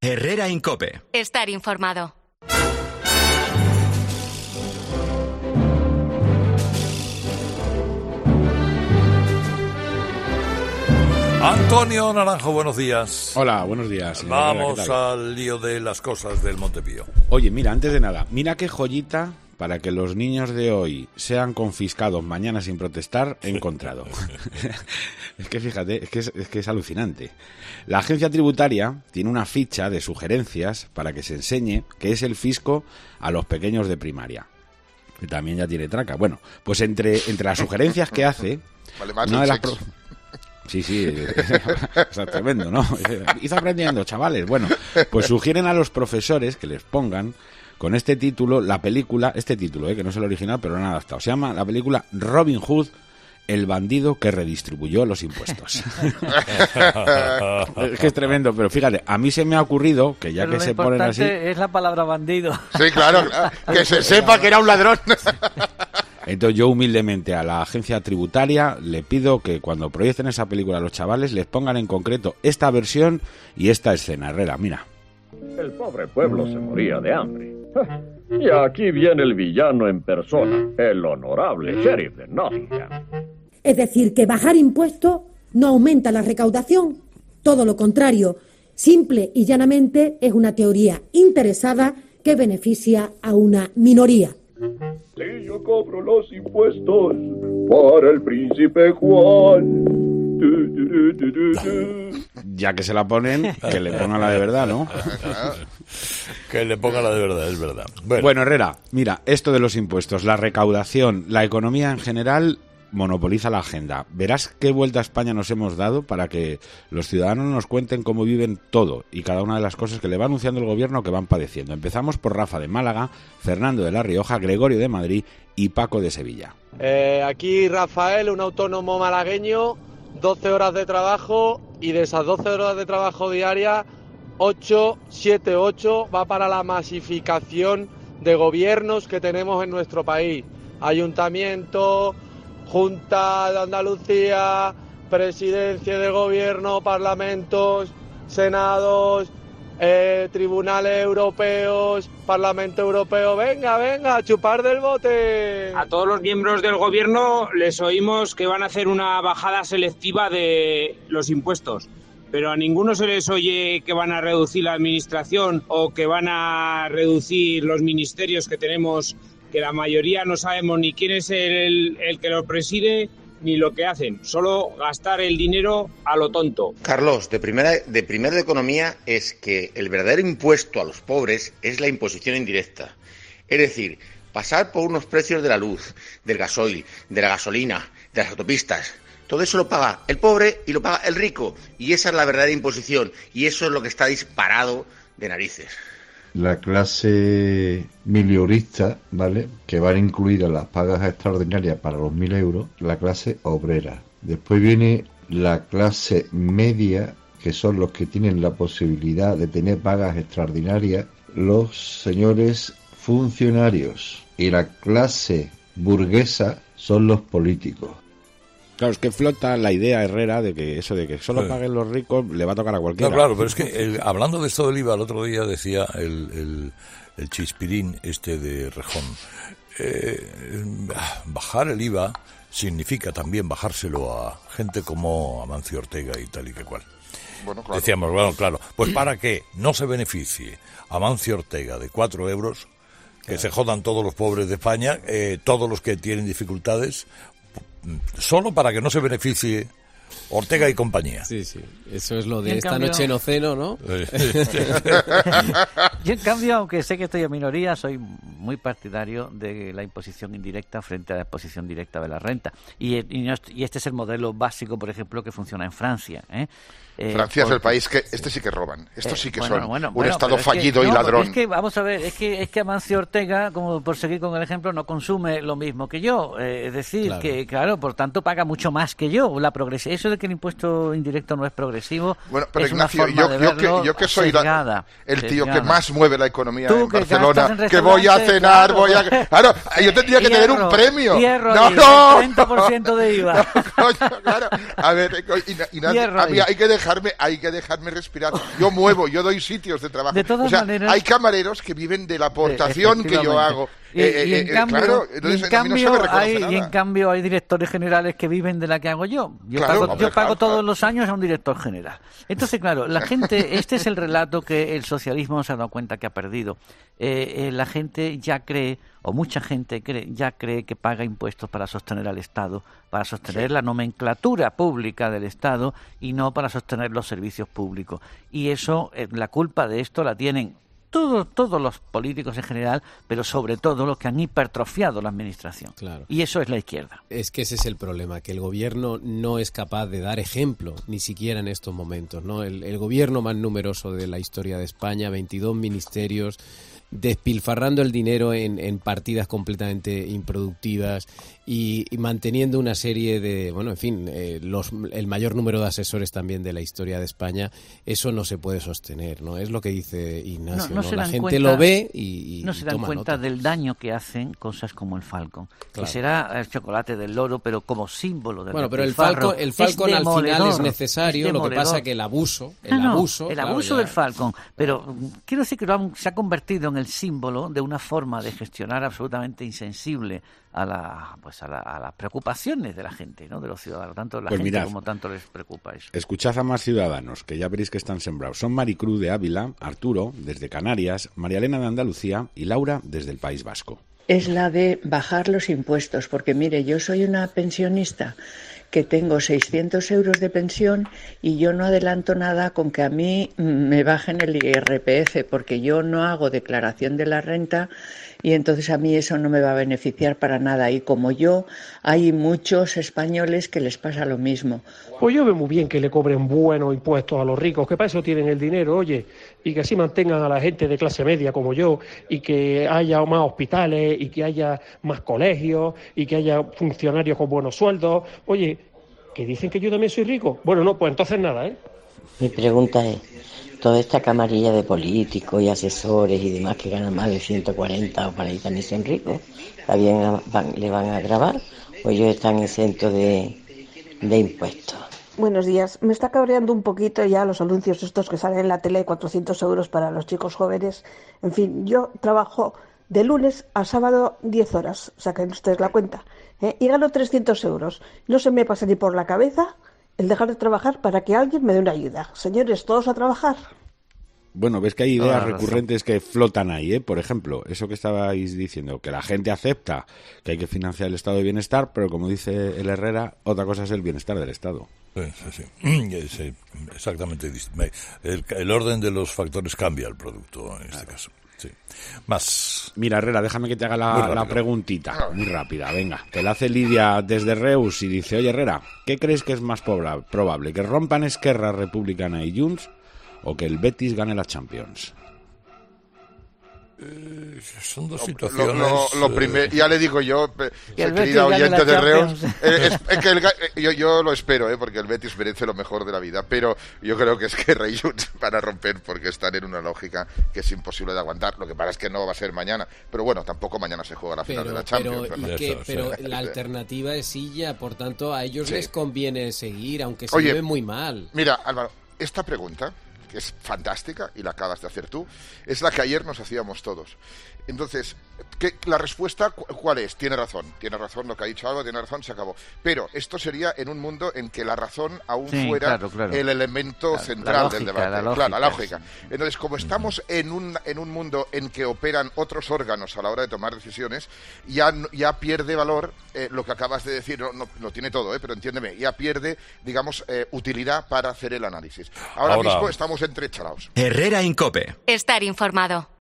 Herrera en COPE. Estar informado. Antonio Naranjo, buenos días. Hola, buenos días. Vamos al lío de las cosas del Montepío. Oye, mira, antes de nada, mira qué joyita para que los niños de hoy sean confiscados mañana sin protestar he encontrado. Es que fíjate, es que es alucinante. La agencia tributaria tiene una ficha de sugerencias para que se enseñe qué es el fisco a los pequeños de primaria, que también ya tiene traca. Bueno, pues entre las sugerencias que hace, vale más una de las Sí, es tremendo, ¿no? Id aprendiendo, chavales. Bueno, pues sugieren a los profesores que les pongan con este título la película, que no es el original, pero lo han adaptado. Se llama la película Robin Hood, el bandido que redistribuyó los impuestos. Es que es tremendo, pero fíjate, a mí se me ha ocurrido que ya pero que se ponen así... es la palabra bandido. Sí, claro, que se sepa que era un ladrón. Entonces yo humildemente a la agencia tributaria le pido que cuando proyecten esa película a los chavales les pongan en concreto esta versión y esta escena. Herrera, mira. El pobre pueblo se moría de hambre. Y aquí viene el villano en persona, el honorable sheriff de Nottingham. Es decir, que bajar impuestos no aumenta la recaudación. Todo lo contrario, simple y llanamente es una teoría interesada que beneficia a una minoría. Si yo cobro los impuestos para el príncipe Juan. Ya que se la ponen, que le pongan la de verdad, ¿no? Que le pongan la de verdad, es verdad. Bueno, Herrera, mira, esto de los impuestos, la recaudación, la economía en general monopoliza la agenda. Verás qué vuelta a España nos hemos dado para que los ciudadanos nos cuenten cómo viven todo y cada una de las cosas que le va anunciando el gobierno que van padeciendo. Empezamos por Rafa de Málaga, Fernando de La Rioja, Gregorio de Madrid y Paco de Sevilla. Aquí Rafael, un autónomo malagueño, 12 horas de trabajo y de esas 12 horas de trabajo diarias, 8 va para la masificación de gobiernos que tenemos en nuestro país. Ayuntamiento, Junta de Andalucía, Presidencia de Gobierno, Parlamentos, Senados, Tribunales Europeos, Parlamento Europeo. Venga, a chupar del bote. A todos los miembros del Gobierno les oímos que van a hacer una bajada selectiva de los impuestos, pero a ninguno se les oye que van a reducir la administración o que van a reducir los ministerios que tenemos, que la mayoría no sabemos ni quién es el que los preside ni lo que hacen, solo gastar el dinero a lo tonto. Carlos, de primero de economía es que el verdadero impuesto a los pobres es la imposición indirecta. Es decir, pasar por unos precios de la luz, del gasoil, de la gasolina, de las autopistas. Todo eso lo paga el pobre y lo paga el rico. Y esa es la verdadera imposición. Y eso es lo que está disparado de narices. La clase miliorista, ¿vale?, que van a incluir a las pagas extraordinarias para los 1.000 euros, la clase obrera. Después viene la clase media, que son los que tienen la posibilidad de tener pagas extraordinarias, los señores funcionarios. Y la clase burguesa son los políticos. Claro, es que flota la idea, Herrera, de que eso de que solo paguen los ricos le va a tocar a cualquiera. No, claro, pero es que hablando de esto del IVA, el otro día decía el chispirín este de Rejón, bajar el IVA significa también bajárselo a gente como Amancio Ortega y tal y que cual. Bueno, claro. Decíamos, bueno, claro, pues para que no se beneficie Amancio Ortega de 4 euros, que se jodan todos los pobres de España, todos los que tienen dificultades, solo para que no se beneficie Ortega y compañía. Sí, eso es lo de esta noche no ceno, ¿no? Yo, en cambio, aunque sé que estoy en minoría, soy muy partidario de la imposición indirecta frente a la imposición directa de la renta. Y este es el modelo básico, por ejemplo, que funciona en Francia, Francia es el país que sí que roban. Estos sí que son un Estado fallido y no, ladrón. Es que, vamos a ver, es que Amancio Ortega, como por seguir con el ejemplo, no consume lo mismo que yo. Es decir, claro, que claro, por tanto paga mucho más que yo. Eso de que el impuesto indirecto no es progresivo, bueno, pero es Ignacio, una forma de verlo yo que soy el tío que más mueve la economía tú, en Barcelona, que voy a cenar, claro, yo tendría que tener un premio. No, 30% de IVA. Coño, claro. A ver, y hay que dejar dejarme respirar. Yo doy sitios de trabajo. De todas maneras, hay camareros que viven de la aportación que yo hago. Y en cambio hay directores generales que viven de la que hago yo. Yo pago todos los años a un director general. Entonces, claro, la gente, este es el relato que el socialismo se ha dado cuenta que ha perdido. La gente ya cree, o mucha gente cree que paga impuestos para sostener al Estado, para sostener la nomenclatura pública del Estado y no para sostener los servicios públicos. Y eso, la culpa de esto la tienen todos los políticos en general, pero sobre todo los que han hipertrofiado la administración. Claro. Y eso es la izquierda. Es que ese es el problema, que el gobierno no es capaz de dar ejemplo, ni siquiera en estos momentos, ¿no? El gobierno más numeroso de la historia de España, 22 ministerios, despilfarrando el dinero en partidas completamente improductivas y manteniendo una serie de, el mayor número de asesores también de la historia de España. Eso no se puede sostener, ¿no? Es lo que dice Ignacio, ¿no? La gente lo ve y no se dan cuenta del daño que hacen cosas como el Falcon, que será el chocolate del loro, pero como símbolo del pero el Falcon al final es necesario, lo que pasa que el abuso del Falcon, pero quiero decir que se ha convertido en el símbolo de una forma de gestionar absolutamente insensible a las preocupaciones de la gente, ¿no? De los ciudadanos, tanto la gente como tanto les preocupa eso. Escuchad a más ciudadanos, que ya veréis que están sembrados. Son Maricruz de Ávila, Arturo desde Canarias, María Elena de Andalucía y Laura desde el País Vasco. Es la de bajar los impuestos, porque mire, yo soy una pensionista que tengo 600 euros de pensión y yo no adelanto nada con que a mí me bajen el IRPF, porque yo no hago declaración de la renta y entonces a mí eso no me va a beneficiar para nada. Y como yo, hay muchos españoles que les pasa lo mismo. Pues yo veo muy bien que le cobren buenos impuestos a los ricos, que para eso tienen el dinero, oye, y que así mantengan a la gente de clase media como yo, y que haya más hospitales, y que haya más colegios, y que haya funcionarios con buenos sueldos. Oye, que dicen que yo también soy rico. Bueno, no, pues entonces nada, ¿eh? Mi pregunta es, toda esta camarilla de políticos y asesores y demás que ganan más de 140 o para ahí también son ricos, ¿también le van a gravar o ellos están exentos de impuestos? Buenos días. Me está cabreando un poquito ya los anuncios estos que salen en la tele de 400 euros para los chicos jóvenes. En fin, yo trabajo de lunes a sábado 10 horas, saquen ustedes la cuenta, y gano 300 euros. No se me pasa ni por la cabeza el dejar de trabajar para que alguien me dé una ayuda. Señores, todos a trabajar. Bueno, ves que hay ideas recurrentes que flotan ahí, ¿eh? Por ejemplo, eso que estabais diciendo, que la gente acepta que hay que financiar el estado de bienestar, pero como dice el Herrera, otra cosa es el bienestar del Estado. Sí, exactamente. El orden de los factores cambia el producto en este caso. Sí. Más. Mira, Herrera, déjame que te haga la preguntita, muy rápida. Venga, te la hace Lidia desde Reus y dice: oye, Herrera, ¿qué crees que es más probable? ¿Que rompan Esquerra Republicana y Junts o que el Betis gane la Champions? Son dos situaciones. Lo primero, ya le digo yo, querida oyente de Reus, yo lo espero, porque el Betis merece lo mejor de la vida, pero yo creo que es que Rey Junts van a romper porque están en una lógica que es imposible de aguantar. Lo que pasa es que no va a ser mañana, pero bueno, tampoco mañana se juega la final de la Champions. Pero la alternativa es Silla, por tanto a ellos les conviene seguir, aunque se lleven muy mal. Mira, Álvaro, esta pregunta, que es fantástica y la acabas de hacer tú, es la que ayer nos hacíamos todos. Entonces, la respuesta, ¿cuál es? Tiene razón lo que ha dicho Álvaro, tiene razón, se acabó. Pero esto sería en un mundo en que la razón aún fuera el elemento central del debate. La lógica. Entonces, como estamos en un mundo en que operan otros órganos a la hora de tomar decisiones, ya pierde valor lo que acabas de decir, no tiene todo, pero entiéndeme, ya pierde, digamos, utilidad para hacer el análisis. Ahora mismo estamos entre chalaos. Herrera en COPE. Estar informado.